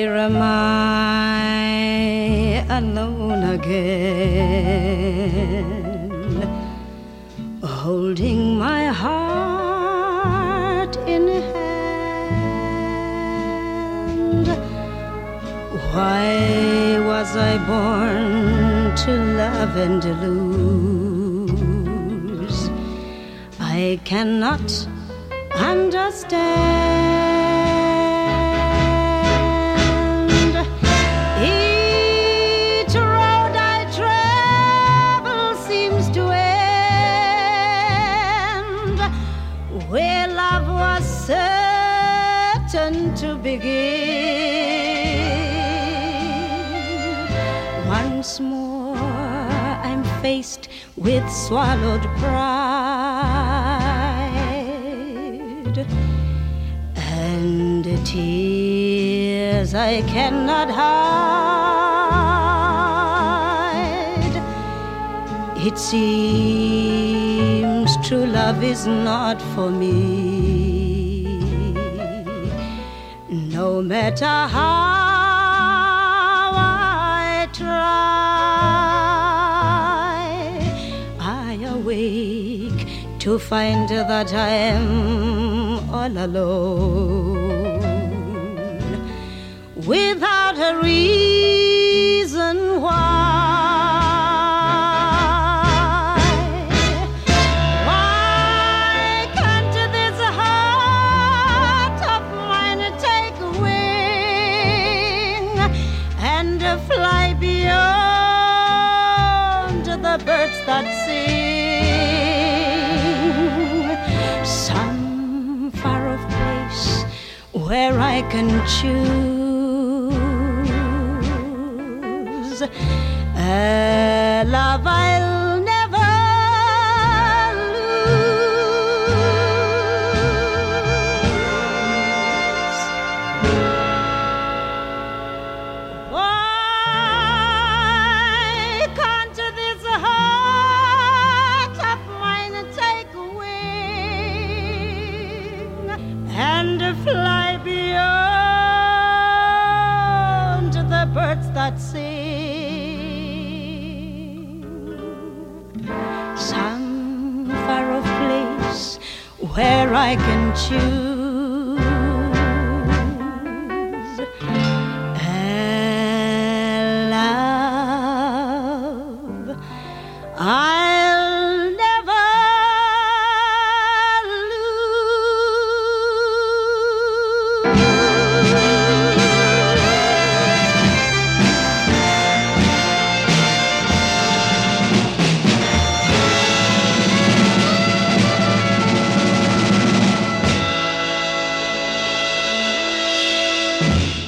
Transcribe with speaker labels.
Speaker 1: Here am I alone again, holding my heart in hand. Why was I born to love and lose? I cannot understand. Each road I travel seems to end where love was certain to begin. Once more I'm faced with swallowed pride and tears I cannot hide. It seems true love is not for me. No matter how I try, I awake to find that I am all alone, without a reason why. Why can't this heart of mine take wing and fly beyond the birds that sing? Some far-off place where I can choose a love I'll never lose. Why can't this heart of mine take wing and fly beyond the birds that sing? Some far-off place where I can choose a love I'll never lose.